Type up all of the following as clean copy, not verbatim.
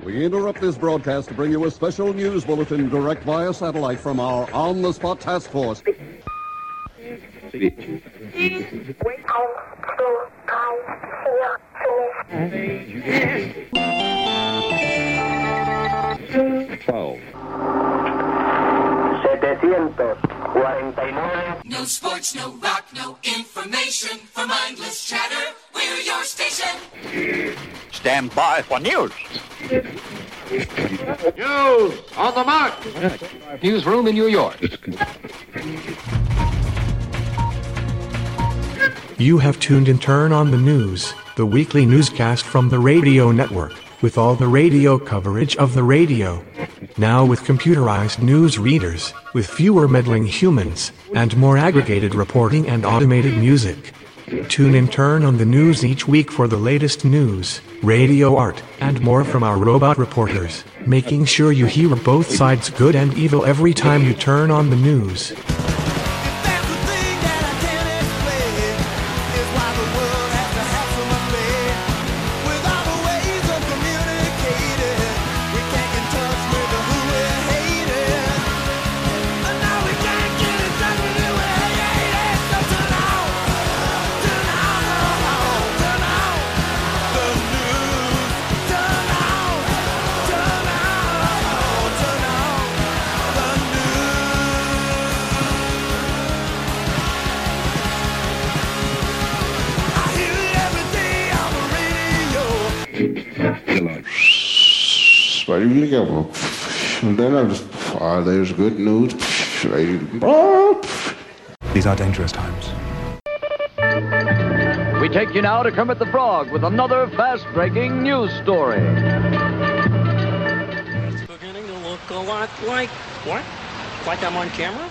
We interrupt this broadcast to bring you a special news bulletin direct via satellite from our on-the-spot task force. No sports, no rock, no information. For mindless chatter, we're your station. Stand by for news. News on the mark. Newsroom in New York. You have tuned in Turn on the News, the weekly newscast from the radio network, with all the radio coverage of the radio. Now with computerized news readers, with fewer meddling humans, and more aggregated reporting and automated music. Tune in Turn on the News each week for the latest news, radio art, and more from our robot reporters, making sure you hear both sides good and evil every time you turn on the news. And then I just, there's good news. These are dangerous times. We take you now to Kermit the Frog with another fast-breaking news story. It's beginning to look a lot like... What? Like I'm on camera?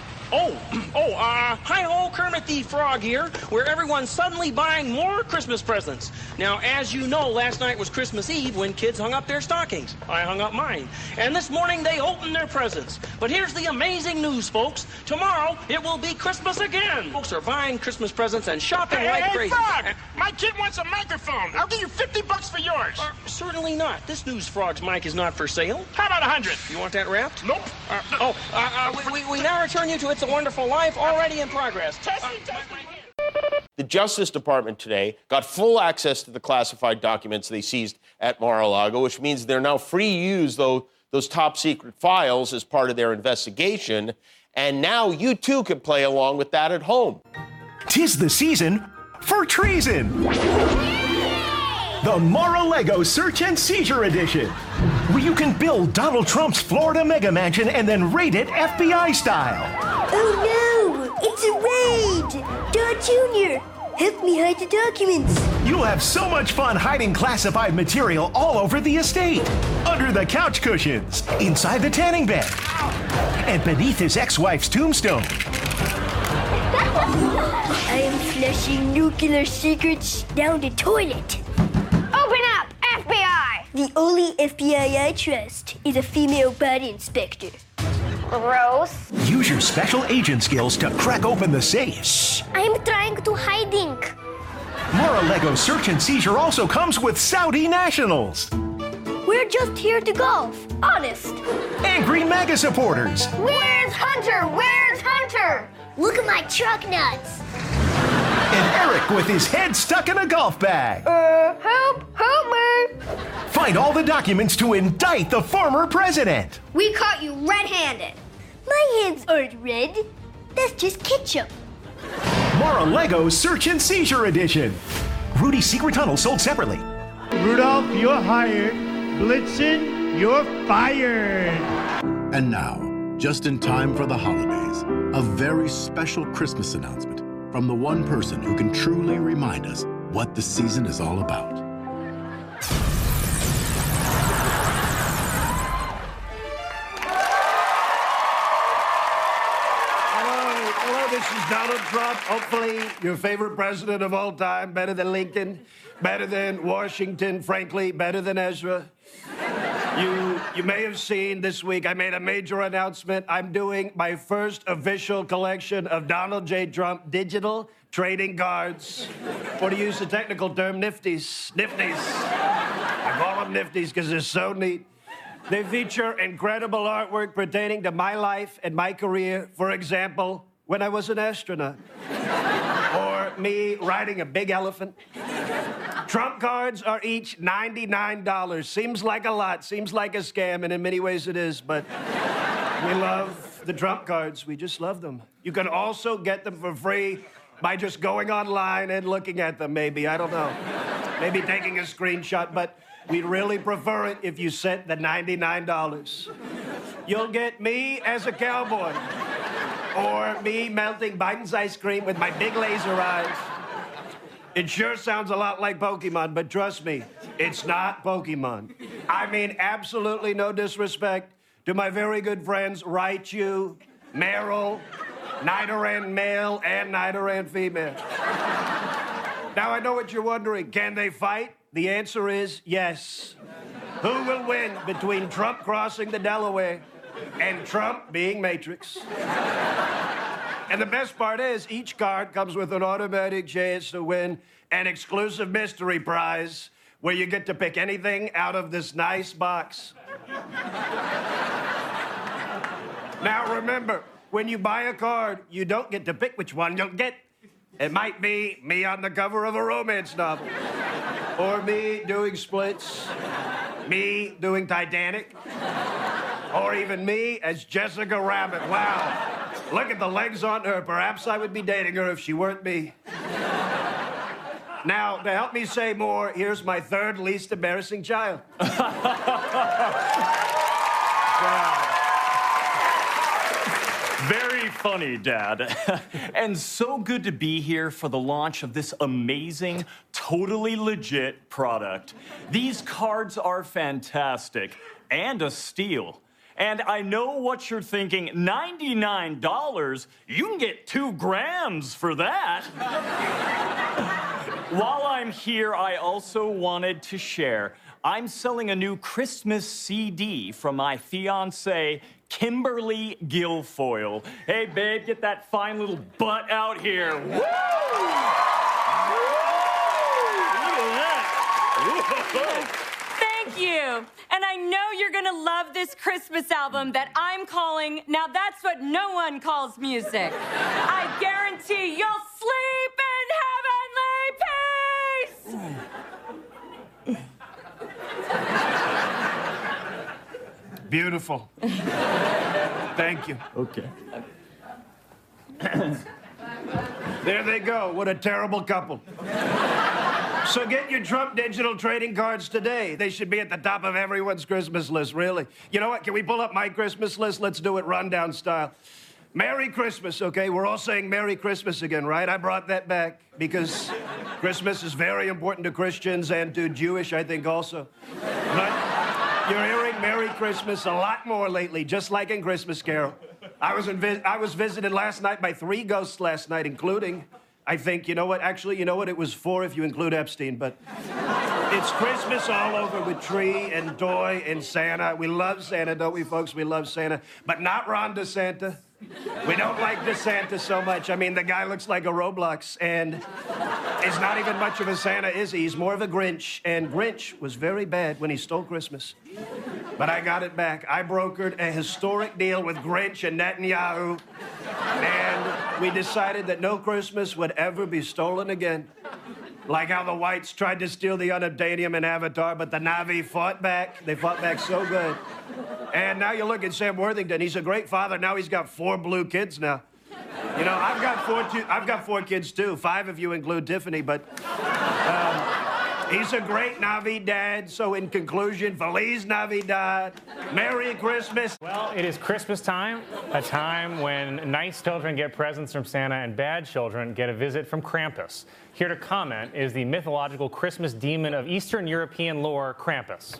Hi-ho, Kermit the Frog here, where everyone's suddenly buying more Christmas presents. Now, as you know, last night was Christmas Eve when kids hung up their stockings. I hung up mine. And this morning they opened their presents. But here's the amazing news, folks. Tomorrow, it will be Christmas again. Folks are buying Christmas presents and shopping like crazy. Frog! My kid wants a microphone. I'll give you $50 for yours. Certainly not. This News Frog's mic is not for sale. How about 100? You want that wrapped? Nope. We now return you to It's a Wonderful Life, already in progress. The Justice Department today got full access to the classified documents they seized at Mar-a-Lago, which means they're now free to use those top secret files as part of their investigation. And now you too can play along with that at home. 'Tis the season for treason. The Mar-a-Lago Search and Seizure Edition, where you can build Donald Trump's Florida mega mansion and then raid it FBI style. Oh no, it's a raid! Dot Jr., help me hide the documents. You'll have so much fun hiding classified material all over the estate. Under the couch cushions, inside the tanning bed, and beneath his ex-wife's tombstone. I am flushing nuclear secrets down the toilet. Open up, FBI! The only FBI I trust is a female body inspector. Gross. Use your special agent skills to crack open the safe. Shh, I'm trying to hiding. Mar-a-Lago Search and Seizure also comes with Saudi nationals. We're just here to golf, honest. Angry MAGA supporters. Where's Hunter? Where's Hunter? Look at my truck nuts. And Eric with his head stuck in a golf bag. Help me. Find all the documents to indict the former president. We caught you red-handed. My hands aren't red. That's just ketchup. Mar-a-Lago Search and Seizure Edition. Rudy's Secret Tunnel sold separately. Rudolph, you're hired. Blitzen, you're fired. And now, just in time for the holidays, a very special Christmas announcement from the one person who can truly remind us what the season is all about. Hello, this is Donald Trump. Hopefully your favorite president of all time, better than Lincoln, better than Washington, frankly, better than Ezra. You may have seen this week I made a major announcement. I'm doing my first official collection of Donald J. Trump digital trading cards, or to use the technical term, nifties. I call them nifties because they're so neat. They feature incredible artwork pertaining to my life and my career. For example, when I was an astronaut. Or me riding a big elephant. Trump cards are each $99. Seems like a lot, seems like a scam, and in many ways it is, but we love the Trump cards. We just love them. You can also get them for free by just going online and looking at them, maybe. I don't know. Maybe taking a screenshot, but we'd really prefer it if you sent the $99. You'll get me as a cowboy, or me melting Biden's ice cream with my big laser eyes. It sure sounds a lot like Pokemon, but trust me, it's not Pokemon. I mean, absolutely no disrespect to my very good friends Raichu, Meryl, Nidoran male, and Nidoran female. Now, I know what you're wondering. Can they fight? The answer is yes. Who will win between Trump crossing the Delaware and Trump being Matrix? And the best part is, each card comes with an automatic chance to win an exclusive mystery prize where you get to pick anything out of this nice box. Now, remember, when you buy a card, you don't get to pick which one you'll get. It might be me on the cover of a romance novel, or me doing Splits, me doing Titanic, or even me as Jessica Rabbit. Wow. Look at the legs on her. Perhaps I would be dating her if she weren't me. Now, to help me say more, here's my third least embarrassing child. Very funny, Dad. And so good to be here for the launch of this amazing, totally legit product. These cards are fantastic and a steal. And I know what you're thinking, $99? You can get 2 grams for that. While I'm here, I also wanted to share. I'm selling a new Christmas CD from my fiancée, Kimberly Guilfoyle. Hey, babe, get that fine little butt out here. Woo! Look at that. Thank you. And I know you're going to love this Christmas album that I'm calling Now That's What No One Calls Music. I guarantee you'll sleep in heavenly peace. Beautiful. Thank you. Okay. There they go. What a terrible couple. So get your Trump digital trading cards today. They should be at the top of everyone's Christmas list, really. You know what? Can we pull up my Christmas list? Let's do it rundown style. Merry Christmas, okay? We're all saying Merry Christmas again, right? I brought that back because Christmas is very important to Christians and to Jewish, I think, also. But you're hearing Merry Christmas a lot more lately, just like in Christmas Carol. I was visited last night by 3 ghosts last night, including, I think, you know what? Actually, you know what? It was 4 if you include Epstein, but it's Christmas all over with tree and toy and Santa. We love Santa, don't we, folks? We love Santa, but not Ron DeSanta. We don't like DeSanta so much. I mean, the guy looks like a Roblox, and is not even much of a Santa, is he? He's more of a Grinch, and Grinch was very bad when he stole Christmas. But I got it back. I brokered a historic deal with Grinch and Netanyahu, and we decided that no Christmas would ever be stolen again. Like how the whites tried to steal the unobtainium in Avatar, but the Na'vi fought back. They fought back so good. And now you look at Sam Worthington. He's a great father. Now he's got 4 blue kids now. You know, I've got 4 kids too. 5 if you include Tiffany, but he's a great Na'vi dad. So in conclusion, Feliz Navidad, Merry Christmas. Well, it is Christmas time, a time when nice children get presents from Santa and bad children get a visit from Krampus. Here to comment is the mythological Christmas demon of Eastern European lore, Krampus.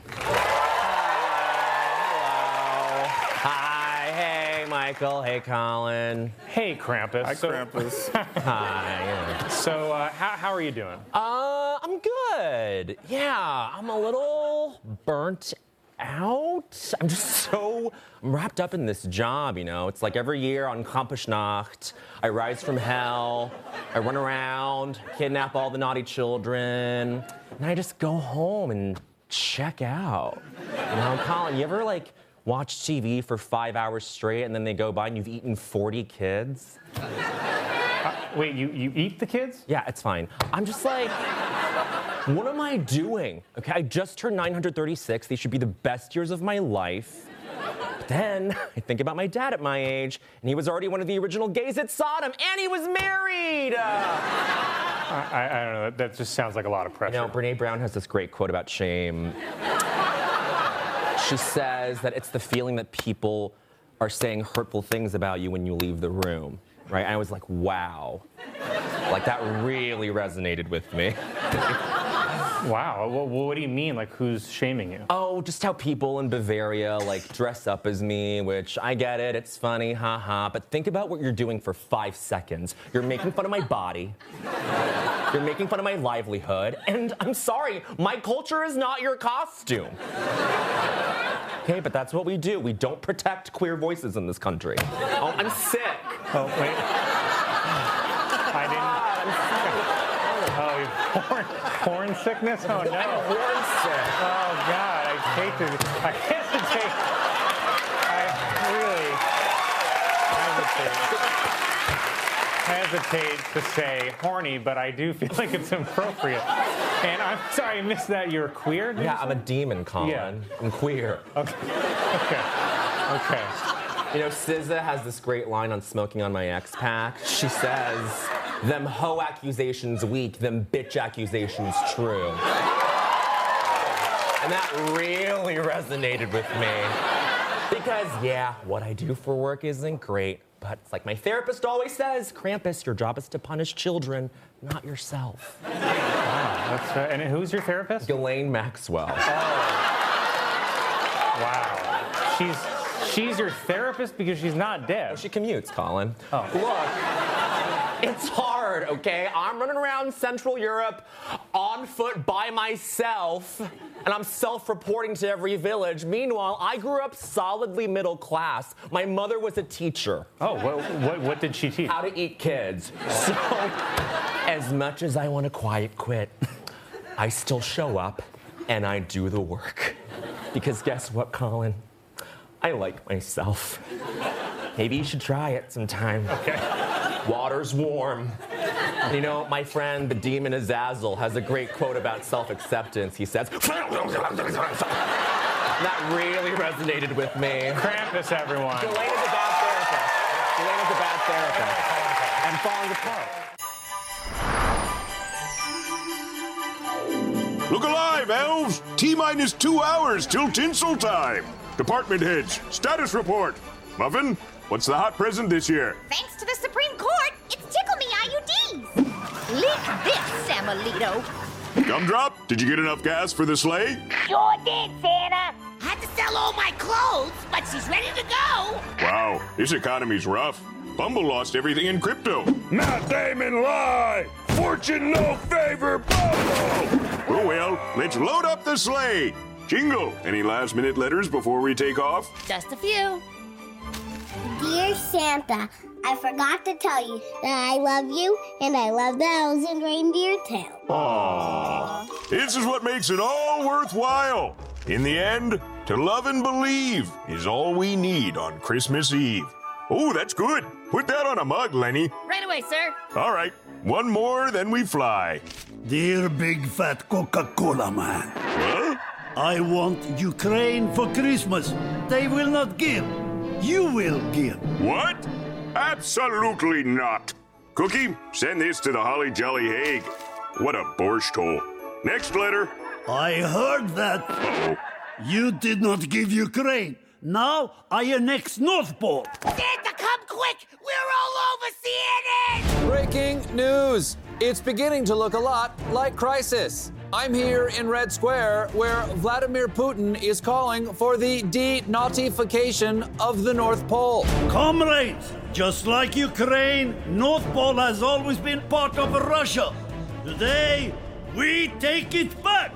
Hi, hey, Michael. Hey, Colin. Hey, Krampus. Hi, Krampus. Hi. Yeah. So, how are you doing? I'm good. Yeah, I'm a little burnt out. I'm wrapped up in this job, you know. It's like every year on Krampusnacht, I rise from hell, I run around, kidnap all the naughty children, and I just go home and check out. You know, Colin, you ever like watch TV for 5 hours straight and then they go by and you've eaten 40 kids? Wait, you eat the kids? Yeah, it's fine. I'm just like, what am I doing? Okay, I just turned 936. These should be the best years of my life. But then I think about my dad at my age, and he was already one of the original gays at Sodom, and he was married! I don't know, that just sounds like a lot of pressure. You know, Brene Brown has this great quote about shame. She says that it's the feeling that people are saying hurtful things about you when you leave the room, right? I was like, wow. Like, that really resonated with me. Wow, what do you mean? Like, who's shaming you? Oh, just how people in Bavaria, like, dress up as me, which I get it, it's funny, haha, but think about what you're doing for 5 seconds. You're making fun of my body. You're making fun of my livelihood, and I'm sorry, my culture is not your costume. Okay, but that's what we do. We don't protect queer voices in this country. Oh, I'm sick. Oh, wait. I didn't. Oh, porn sickness? Oh, no. I'm horn sick. Oh, God, I hesitate. I hesitate to say horny, but I do feel like it's appropriate. And I'm sorry, I missed that. You're queer? Yeah, I'm a demon, Colin. Yeah. I'm queer. Okay. You know, SZA has this great line on Smoking on My X-Pac. She says, them hoe accusations weak, them bitch accusations true. And that really resonated with me. Because, yeah, what I do for work isn't great, but it's like my therapist always says, Krampus, your job is to punish children, not yourself. Wow, that's and who's your therapist? Ghislaine Maxwell. Oh. Wow. She's your therapist because she's not dead. Oh, she commutes, Colin. Oh. Look, it's hard, okay? I'm running around Central Europe on foot by myself, and I'm self-reporting to every village. Meanwhile, I grew up solidly middle class. My mother was a teacher. Oh, what did she teach? How to eat kids. So, as much as I want to quiet quit, I still show up, and I do the work. Because guess what, Colin? I like myself. Maybe you should try it sometime. Okay. Water's warm. You know, my friend, the demon Azazel, has a great quote about self-acceptance. He says, that really resonated with me. Krampus, everyone. Ghislaine is a bad therapist. Ghislaine is a bad therapist. I'm falling apart. Look alive, elves! T-minus 2 hours till tinsel time. Department heads, status report. Muffin, what's the hot present this year? Thanks to the Supreme Court, it's Tickle Me IUDs. Lick this, Samuelito. Gumdrop, did you get enough gas for the sleigh? Sure did, Santa. Had to sell all my clothes, but she's ready to go. Wow, this economy's rough. Bumble lost everything in crypto. Matt Damon lie! Fortune no favor, Bumble! Oh well, let's load up the sleigh. Jingle, any last-minute letters before we take off? Just a few. Dear Santa, I forgot to tell you that I love you and I love the elves in Reindeer Tale. Aww. This is what makes it all worthwhile. In the end, to love and believe is all we need on Christmas Eve. Oh, that's good. Put that on a mug, Lenny. Right away, sir. All right, one more, then we fly. Dear big fat Coca-Cola man. Huh? I want Ukraine for Christmas. They will not give. You will give. What? Absolutely not. Cookie, send this to the Holly Jolly Hague. What a borscht hole. Next letter. I heard that. Uh-oh. You did not give Ukraine. Now I annex North Pole. Santa, come quick! We're all over CNN! Breaking news. It's beginning to look a lot like Crisis. I'm here in Red Square, where Vladimir Putin is calling for the denazification of the North Pole. Comrades, just like Ukraine, North Pole has always been part of Russia. Today, we take it back.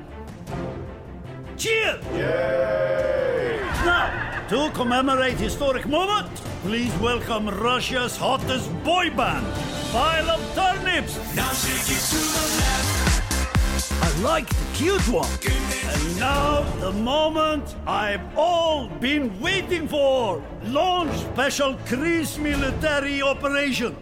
Cheers! Yay! Now, to commemorate historic moment, please welcome Russia's hottest boy band, Pile of Turnips. Now shake it to the left. I like the cute one. And now, the moment I've all been waiting for. Launch Special Chris military operation.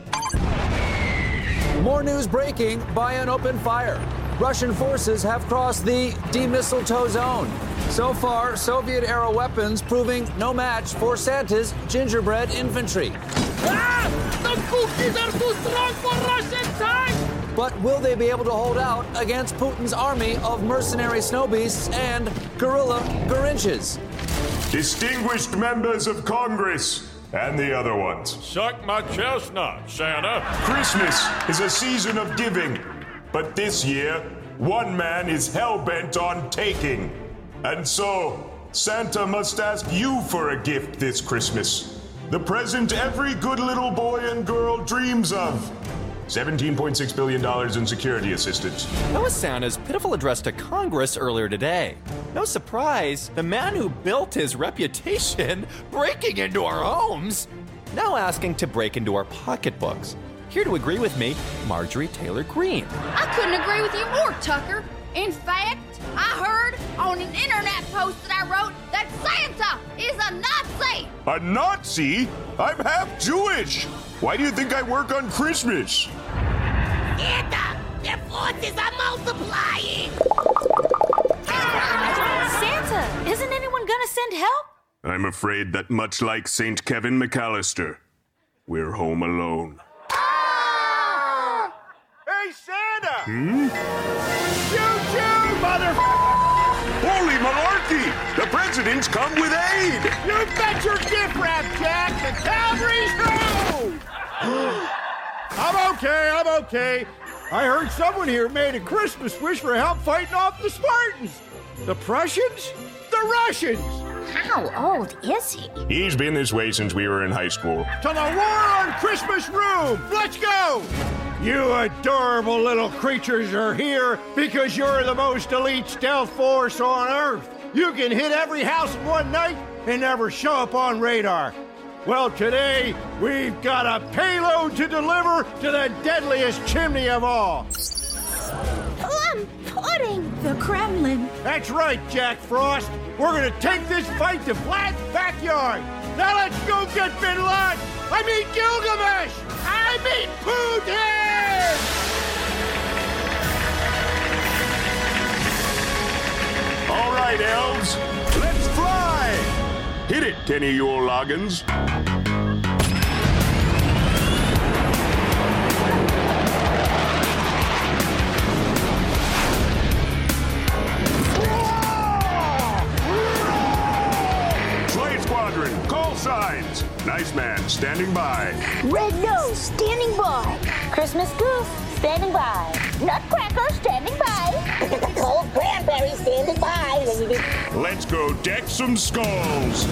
More news breaking by an open fire. Russian forces have crossed the demistletoe zone. So far, Soviet-era weapons proving no match for Santa's gingerbread infantry. Ah! The cookies are too strong for Russian time! But will they be able to hold out against Putin's army of mercenary snow beasts and guerrilla Grinches? Distinguished members of Congress and the other ones. Suck my chestnut, Santa. Christmas is a season of giving, but this year, one man is hell-bent on taking. And so, Santa must ask you for a gift this Christmas. The present every good little boy and girl dreams of. $17.6 billion in security assistance. That was Santa's pitiful address to Congress earlier today. No surprise, the man who built his reputation breaking into our homes, now asking to break into our pocketbooks. Here to agree with me, Marjorie Taylor Greene. I couldn't agree with you more, Tucker. In fact, I heard on an internet post that I wrote that Santa is a Nazi. A Nazi? I'm half Jewish. Why do you think I work on Christmas? Santa, their forces are multiplying. Santa, isn't anyone gonna send help? I'm afraid that much like St. Kevin McAllister, we're home alone. Hey, Santa! Choo-choo, Holy malarkey! The president's come with aid! You bet your gift wrap, Jack! The cavalry's through! I'm okay. I heard someone here made a Christmas wish for help fighting off the Spartans. The Prussians? The Russians! How old is he? He's been this way since we were in high school. To the War on Christmas Room! Let's go! You adorable little creatures are here because you're the most elite stealth force on Earth. You can hit every house in one night and never show up on radar. Well, today, we've got a payload to deliver to the deadliest chimney of all. Plum pudding. The Kremlin. That's right, Jack Frost. We're gonna take this fight to Vlad's backyard. Now let's go get Bin Laden. I mean Gilgamesh. I mean Putin. All right, elves, let's fly! Hit it, Kenny Yule Loggins. Slay Squadron, call signs. Nice man, standing by. Red Nose, standing by. Christmas Goose, standing by. Nutcracker, standing by. Cold Cranberry, standing by. Let's go deck some skulls.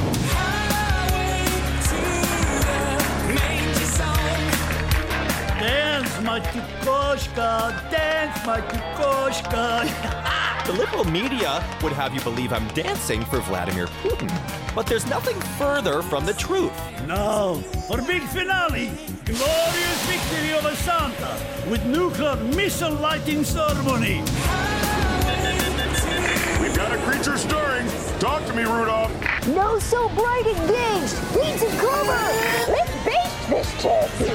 Dance, my Tukoshka, dance, my Tukoshka. The liberal media would have you believe I'm dancing for Vladimir Putin, but there's nothing further from the truth. Now, for big finale, glorious victory over Santa with nuclear missile lighting ceremony. We've got a creature stirring. Talk to me, Rudolph. No so bright engaged. Need some cover. Let's baste this turkey.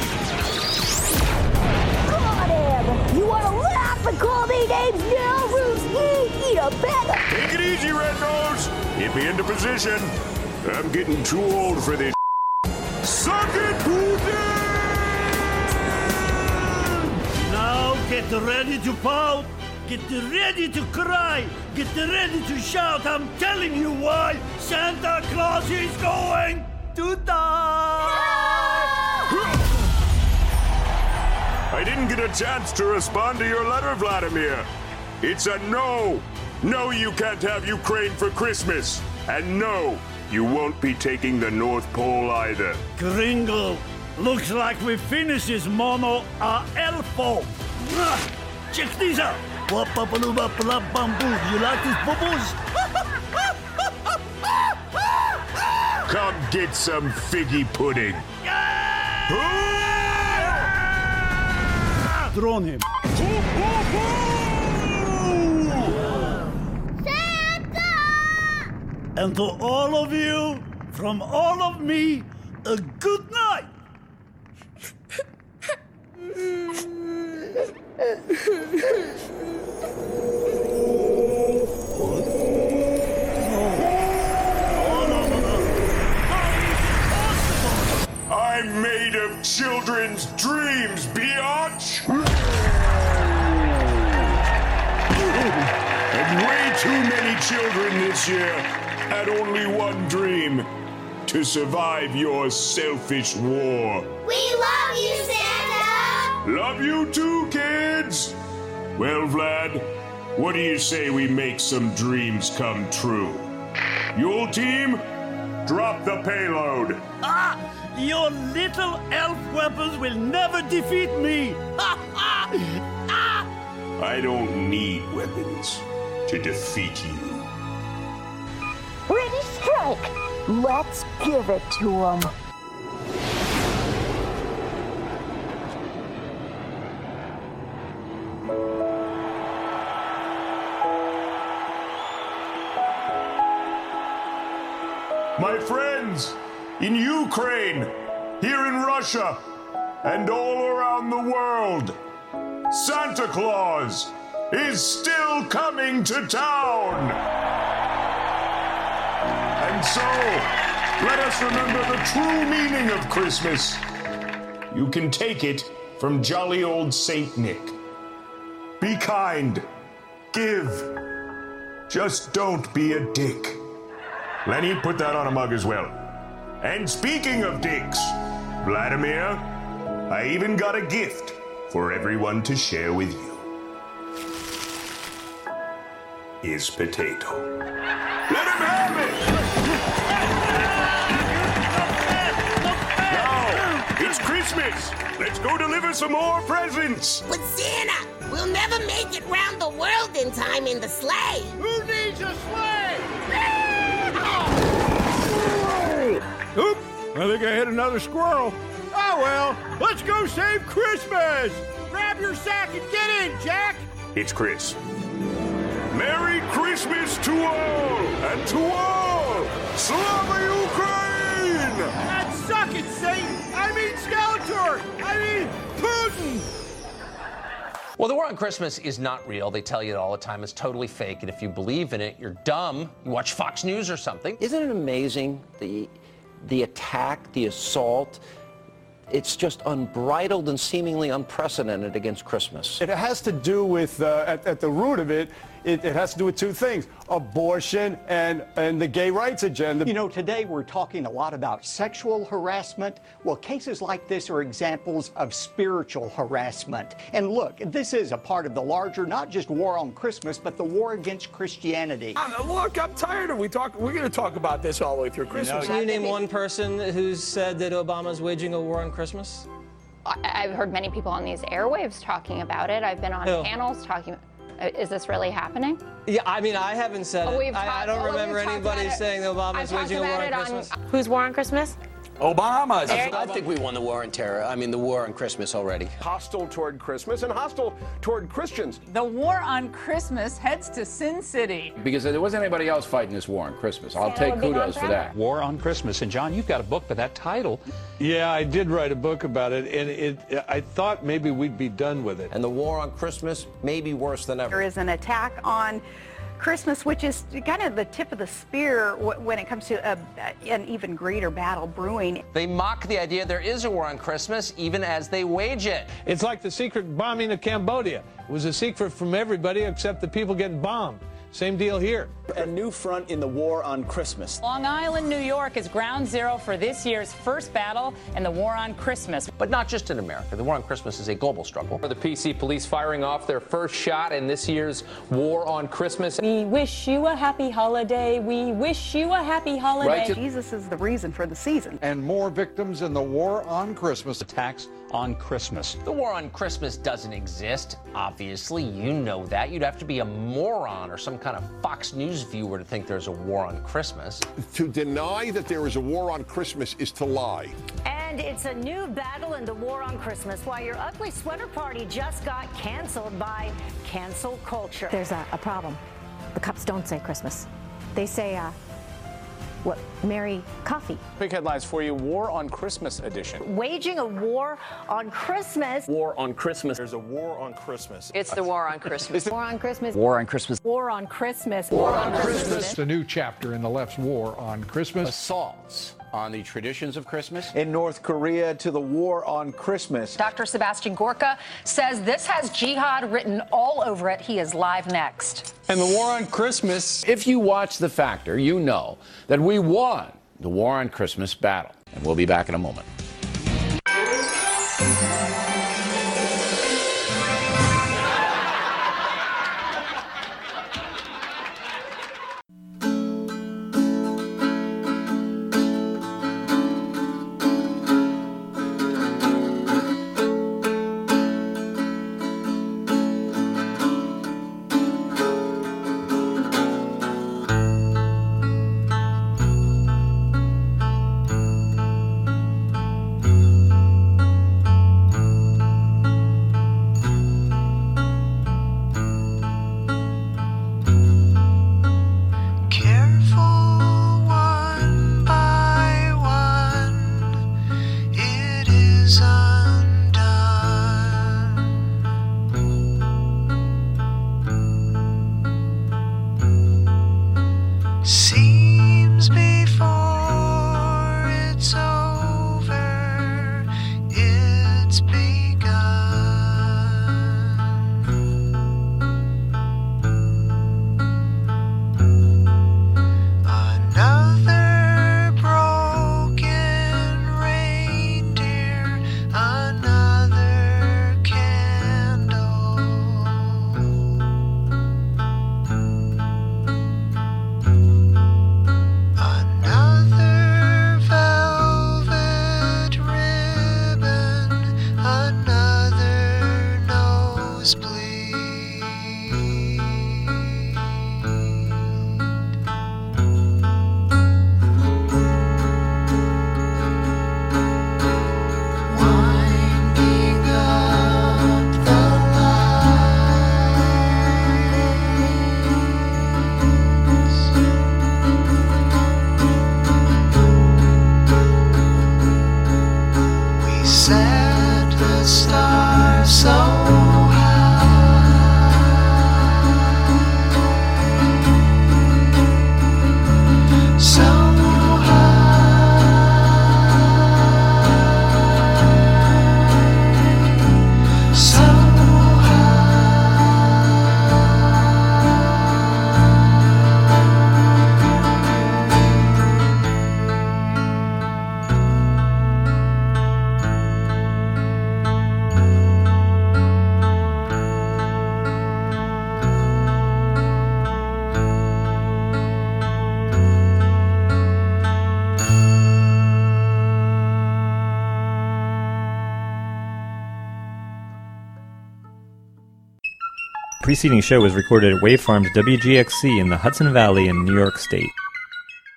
Got him. You want to laugh and call me names now, Rooski? Eat a bag of... Take it easy, Red Nose. Get me into position. I'm getting too old for this. Suck it, Putin! Now get ready to pout. Get ready to cry. Get ready to shout. I'm telling you why Santa Claus is going to die. I didn't get a chance to respond to your letter, Vladimir. It's a no. No, you can't have Ukraine for Christmas. And no, you won't be taking the North Pole either. Gringo, looks like we finished this mono a elfo. Check these out. You like these bubbles? Come get some figgy pudding. Drone him. And to all of you, from all of me, a good night. I'm made of children's dreams, biatch! And way too many children this year had only one dream: to survive your selfish war. We love you, Santa! Love you too, kids! Well, Vlad, what do you say we make some dreams come true? Yule team, drop the payload. Ah! Your little elf weapons will never defeat me! I don't need weapons to defeat you. Ready, strike! Let's give it to him. My friends, in Ukraine, here in Russia, and all around the world, Santa Claus is still coming to town. And so, let us remember the true meaning of Christmas. You can take it from jolly old Saint Nick. Be kind. Give. Just don't be a dick. Lenny, put that on a mug as well. And speaking of dicks, Vladimir, I even got a gift for everyone to share with you. His potato. Let him have it! Now, it's Christmas. Let's go deliver some more presents. But Santa, we'll never make it round the world in time in the sleigh. Who needs a sleigh? Oop! I think I hit another squirrel. Oh well, let's go save Christmas! Grab your sack and get in, Jack! It's Chris. Merry Christmas to all! And to all! Slava Ukraine! And suck it, Satan! I mean Skeletor! I mean Putin! Well, the war on Christmas is not real. They tell you it all the time. It's totally fake. And if you believe in it, you're dumb. You watch Fox News or something. Isn't it amazing, the attack, the assault? It's just unbridled and seemingly unprecedented against Christmas. It has to do with, at the root of it, it has to do with two things: abortion and the gay rights agenda. You know, today we're talking a lot about sexual harassment. Well, cases like this are examples of spiritual harassment. And look, this is a part of the larger, not just war on Christmas, but the war against Christianity. Look, I'm tired of we're going to talk about this all the way through Christmas. Can you name one person who's said that Obama's waging a war on Christmas? I've heard many people on these airwaves talking about it. I've been on panels talking. Is this really happening? Yeah, I mean, I haven't said it. I don't remember anybody saying that Obama's waging a war on Christmas. Whose war on Christmas? Obama's. I think we won the war on terror. I mean, the war on Christmas already. Hostile toward Christmas and hostile toward Christians. The war on Christmas heads to Sin City. Because there wasn't anybody else fighting this war on Christmas. I'll take kudos for that. War on Christmas. And John, you've got a book by that title. Yeah, I did write a book about it, and I thought maybe we'd be done with it. And the war on Christmas may be worse than ever. There is an attack on Christmas, which is kind of the tip of the spear when it comes to an even greater battle brewing. They mock the idea there is a war on Christmas even as they wage it. It's like the secret bombing of Cambodia. It was a secret from everybody except the people getting bombed. Same deal here. A new front in the war on Christmas. Long Island, New York is ground zero for this year's first battle in the war on Christmas. But not just in America. The war on Christmas is a global struggle. The PC police firing off their first shot in this year's war on Christmas. We wish you a happy holiday. We wish you a happy holiday. Jesus is the reason for the season. And more victims in the war on Christmas. Attacks on Christmas. The war on Christmas doesn't exist. Obviously, you know that. You'd have to be a moron or some kind of Fox News viewer to think there's a war on Christmas. To deny that there is a war on Christmas is to lie. And it's a new battle in the war on Christmas. Why your ugly sweater party just got canceled by cancel culture. There's a problem. The cops don't say Christmas. They say Mary Coffee. Quick headlines for you. War on Christmas edition. Waging a war on Christmas. War on Christmas. There's a war on Christmas. It's the war on Christmas. War on Christmas. War on Christmas. War on Christmas. War on Christmas. It's a new chapter in the left's war on Christmas. Assaults on the traditions of Christmas. In North Korea to the war on Christmas. Dr. Sebastian Gorka says this has jihad written all over it. He is live next. And the war on Christmas. If you watch The Factor, you know that we won the war on Christmas battle. And we'll be back in a moment. The preceding show was recorded at Wavefarms WGXC in the Hudson Valley in New York State.